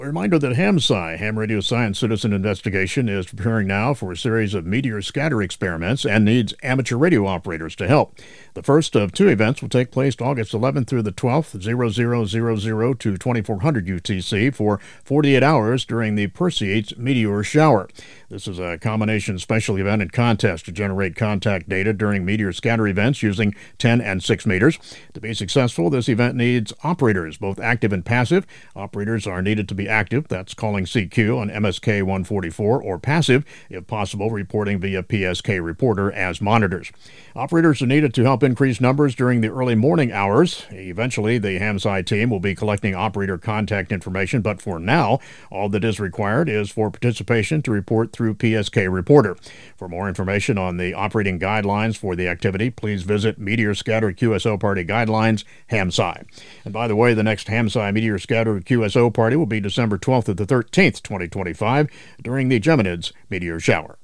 A reminder that HamSci, Ham Radio Science Citizen Investigation, is preparing now for a series of meteor scatter experiments and needs amateur radio operators to help. The first of two events will take place August 11th through the 12th, 0000 to 2400 UTC for 48 hours during the Perseids meteor shower. This is a combination special event and contest to generate contact data during meteor scatter events using 10 and 6 meters. To be successful, this event needs operators, both active and passive. Operators are needed to be active, that's calling CQ on MSK 144, or passive, if possible, reporting via PSK Reporter as monitors. Operators are needed to help increase numbers during the early morning hours. Eventually, the HamSci team will be collecting operator contact information, but for now, all that is required is for participation to report through PSK Reporter. For more information on the operating guidelines for the activity, please visit Meteor Scatter QSO Party Guidelines, HamSci. And by the way, the next HamSci Meteor Scatter QSO Party will be December 12th to the 13th, 2025, during the Geminids Meteor Shower.